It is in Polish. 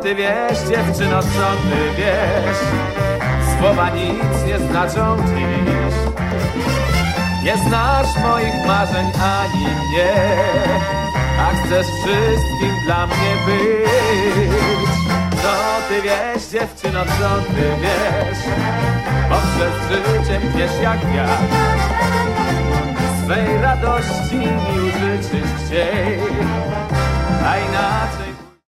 ty wiesz, dziewczyno, co ty wiesz? Słowa nic nie znaczą dziś. Nie znasz moich marzeń ani mnie, a chcesz wszystkim dla mnie być. Co ty wiesz, dziewczyno, co ty wiesz? Poprzez życie wiesz jak ja. Swej radości mi użyczysz chciej, a inaczej